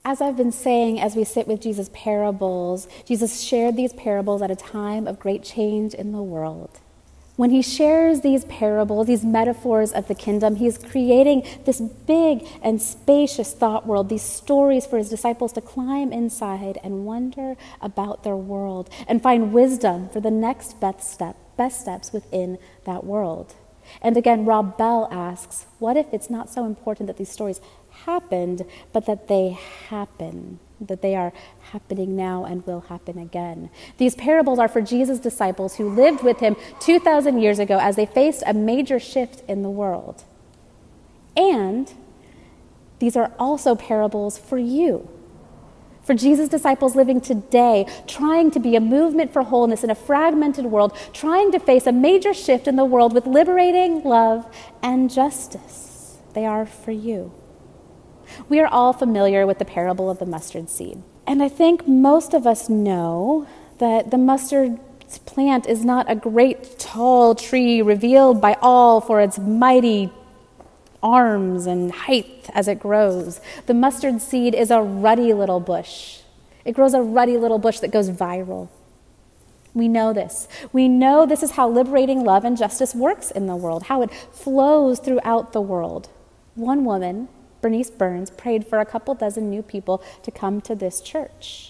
As I've been saying, as we sit with Jesus' parables, Jesus shared these parables at a time of great change in the world. When he shares these parables, these metaphors of the kingdom, he's creating this big and spacious thought world, these stories for his disciples to climb inside and wonder about their world and find wisdom for the next best steps within that world. And again, Rob Bell asks, what if it's not so important that these stories happened, but that they happen, that they are happening now and will happen again? These parables are for Jesus' disciples who lived with him 2,000 years ago as they faced a major shift in the world. And these are also parables for you, for Jesus' disciples living today, trying to be a movement for wholeness in a fragmented world, trying to face a major shift in the world with liberating love and justice. They are for you. We are all familiar with the parable of the mustard seed. And I think most of us know that the mustard plant is not a great tall tree revealed by all for its mighty arms and height as it grows. The mustard seed is a ruddy little bush. It grows a ruddy little bush that goes viral. We know this. We know this is how liberating love and justice works in the world, how it flows throughout the world. One woman, Bernice Burns, prayed for a couple dozen new people to come to this church.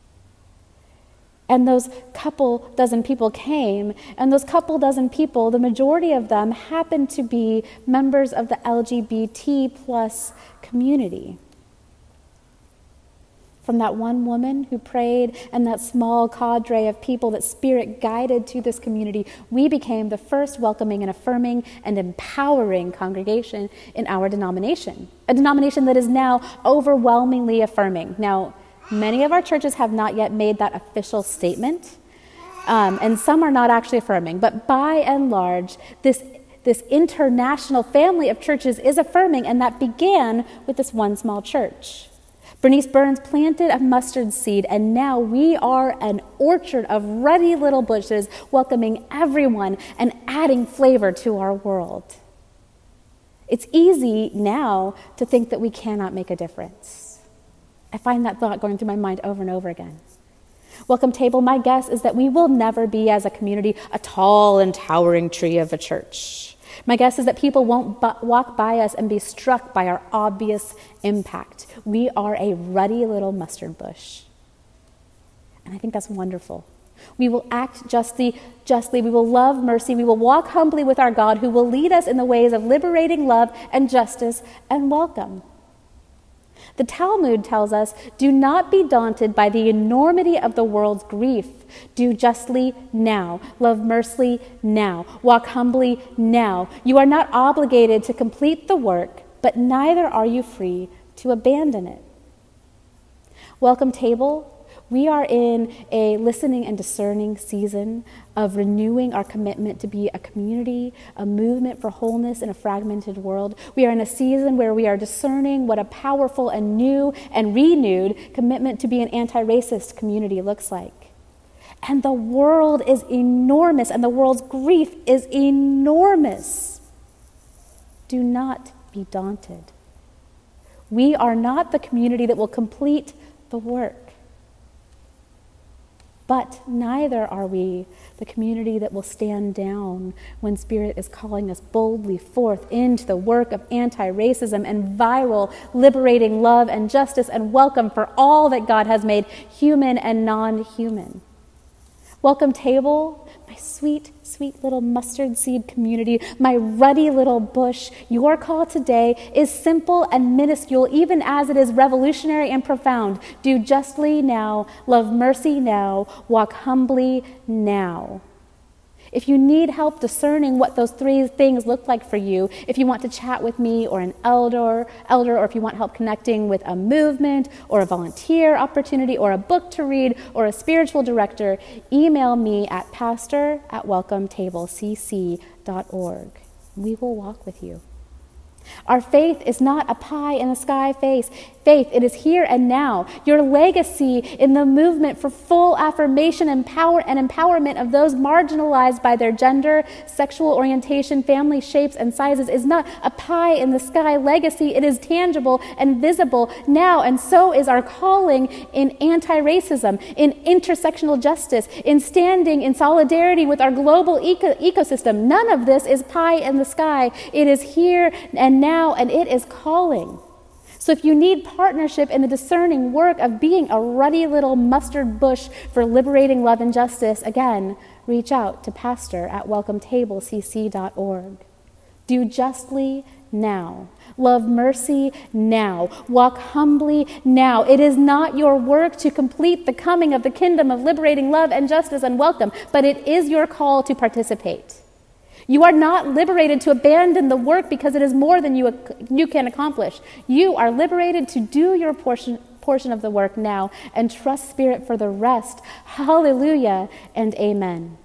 And those couple dozen people came, and those couple dozen people, the majority of them happened to be members of the LGBT plus community. From that one woman who prayed and that small cadre of people that Spirit guided to this community, we became the first welcoming and affirming and empowering congregation in our denomination, a denomination that is now overwhelmingly affirming. Now, many of our churches have not yet made that official statement, and some are not actually affirming, but by and large, this international family of churches is affirming, and that began with this one small church. Bernice Burns planted a mustard seed, and now we are an orchard of ruddy little bushes welcoming everyone and adding flavor to our world. It's easy now to think that we cannot make a difference. I find that thought going through my mind over and over again. Welcome Table, my guess is that we will never be, as a community, a tall and towering tree of a church. My guess is that people won't walk by us and be struck by our obvious impact. We are a ruddy little mustard bush. And I think that's wonderful. We will act justly, we will love mercy, we will walk humbly with our God who will lead us in the ways of liberating love and justice and welcome. The Talmud tells us, do not be daunted by the enormity of the world's grief. Do justly now. Love mercy now. Walk humbly now. You are not obligated to complete the work, but neither are you free to abandon it. Welcome Table. We are in a listening and discerning season of renewing our commitment to be a community, a movement for wholeness in a fragmented world. We are in a season where we are discerning what a powerful and new and renewed commitment to be an anti-racist community looks like. And the world is enormous, and the world's grief is enormous. Do not be daunted. We are not the community that will complete the work. But neither are we the community that will stand down when Spirit is calling us boldly forth into the work of anti-racism and viral, liberating love and justice and welcome for all that God has made human and non-human. Welcome Table, my sweet, sweet little mustard seed community, my ruddy little bush. Your call today is simple and minuscule, even as it is revolutionary and profound. Do justly now, love mercy now, walk humbly now. If you need help discerning what those three things look like for you, if you want to chat with me or an elder, or if you want help connecting with a movement or a volunteer opportunity or a book to read or a spiritual director, email me at pastor@welcometablecc.org. We will walk with you. Our faith is not a pie in the sky faith. It is here and now. Your legacy in the movement for full affirmation and empowerment of those marginalized by their gender, sexual orientation, family shapes, and sizes is not a pie in the sky legacy. It is tangible and visible now, and so is our calling in anti-racism, in intersectional justice, in standing in solidarity with our global ecosystem. None of this is pie in the sky. It is here and now, and it is calling. So if you need partnership in the discerning work of being a ruddy little mustard bush for liberating love and justice, again, reach out to pastor@welcometablecc.org. Do justly now. Love mercy now. Walk humbly now. It is not your work to complete the coming of the kingdom of liberating love and justice and welcome, but it is your call to participate. You are not liberated to abandon the work because it is more than you can accomplish. You are liberated to do your portion of the work now and trust Spirit for the rest. Hallelujah and amen.